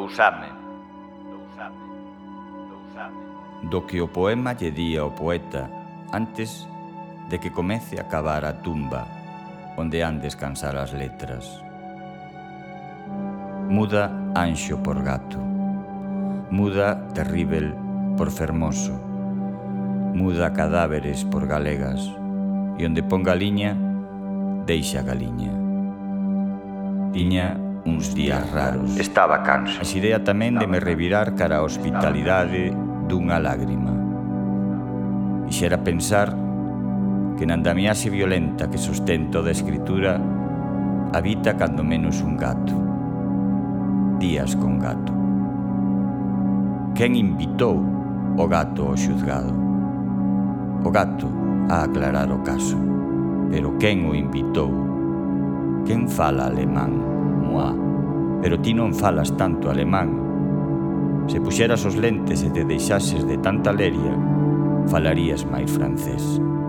Do que o poema lle di ao poeta antes de que comece a cavar a tumba onde han descansar as letras. Muda anxo por gato, muda terríbel por fermoso, muda cadáveres por galegas, e onde ponga liña, deixa galiña. Tiña uns días raros. Estaba canso. As idea tamén de me revirar cara a hospitalidade dunha lágrima. Quixera pensar que na andamiaxe violenta que sustento da escritura habita cando menos un gato. Días con gato. Quen invitou o gato ao xuzgado? O gato a aclarar o caso. Pero quen o invitou? Quen fala alemán? Moá. Pero ti non falas tanto alemán. Se puxeras os lentes e te deixases de tanta leria, falarías máis francés.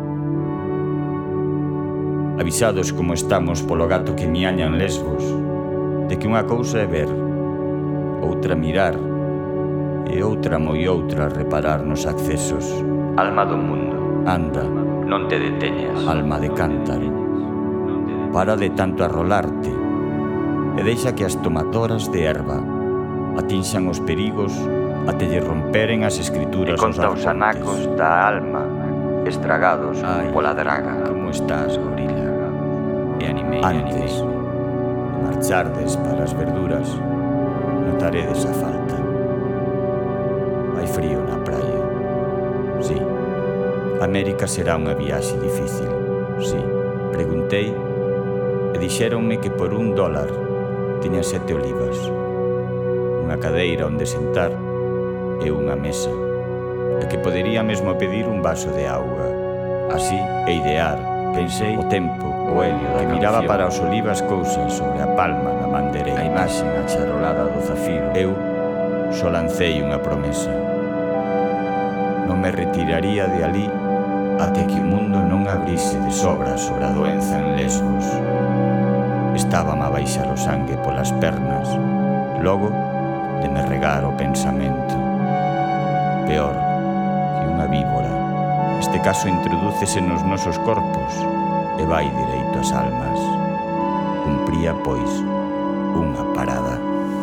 Avisados como estamos polo gato que miaña en Lesbos, de que unha cousa é ver, outra mirar, e outra moi outra reparar nos accesos. Alma do mundo, Anda, non te deteñas. alma de cántaro, para de tanto arrolarte, e deixa que as tomadoras de erva atinxan os perigos até lle romperen as E escrituras conta aos os anacos arcontes. da alma estragados Ai, pola draga. Como estás, gorila? E animei, Antes de marchardes para as verduras, notaredes a falta. Hai frío na praia. Sí. América será unha viaxe difícil. Sí. Preguntei e dixéronme que por $1 tiña 7 olivas, unha cadeira onde sentar e unha mesa, e que podería mesmo pedir un vaso de auga. Así, e idear, pensei o tempo, o helio que miraba para os olivas cousas sobre a palma da mandereira, a imaxe acharolada do zafiro. Eu só lancei unha promesa. Non me retiraría de ali até que o mundo non abrise de sobra sobre a doenza en Lesbos. Estábame a baixar o sangue polas pernas, logo de me regar o pensamento. Peor que unha víbora, este caso introdúcese nos nosos corpos e vai direito ás almas. Cumpría, pois, unha parada.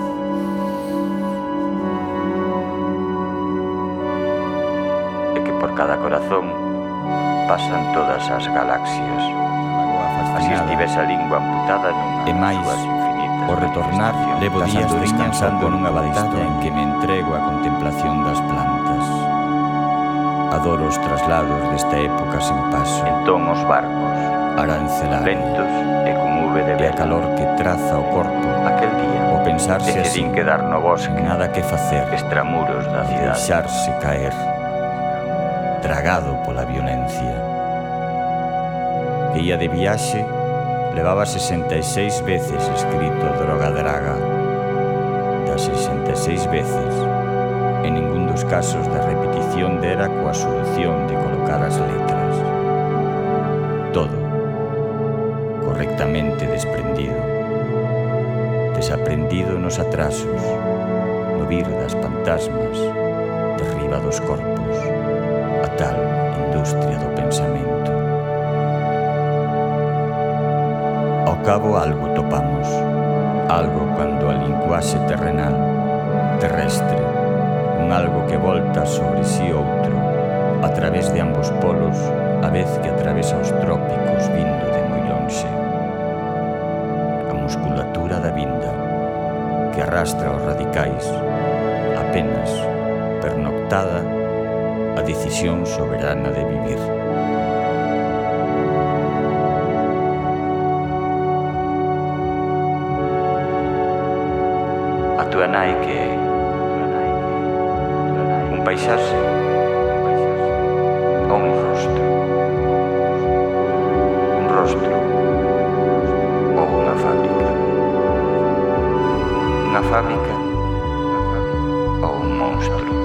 E que por cada corazón pasan todas as galaxias. Así estivese a lingua amputada E nunha máis, das súas infinitas ao retornar, manifestacións. levo días Das andorinhas descansando ao nunha corpo baltada estreito. en que me entrego á contemplación das plantas. Adoro os traslados desta época sen paso, Entón os barcos, arancelaria, lentos e con V de e a vela. calor que traza o corpo, Aquel día, o pensarse así, decidín quedar no bosque, sen nada que facer, extramuros da e cidade. deixarse caer, tragado pola violencia. Que ia de viaxe, levaba 66 veces escrito Droga Draga. Das 66 veces, en ningún dos casos de repetición dera coa solución de colocar as letras. Todo correctamente desprendido, desaprendido nos atrasos, no vir das fantasmas, derriba dos corpos, a tal industria do pensamento. Ao cabo algo topamos, algo cando a linguaxe terrenal, terrestre, un algo que volta sobre si outro, a través de ambos polos, a vez que atravesa os trópicos vindo de moi lonxe. A musculatura da vinda, que arrastra os radicais, apenas, pernoctada, a decisión soberana de vivir. A túa nai que é un paisaxe ou un rostro? Un rostro ou unha fábrica? Unha fábrica ou un monstro?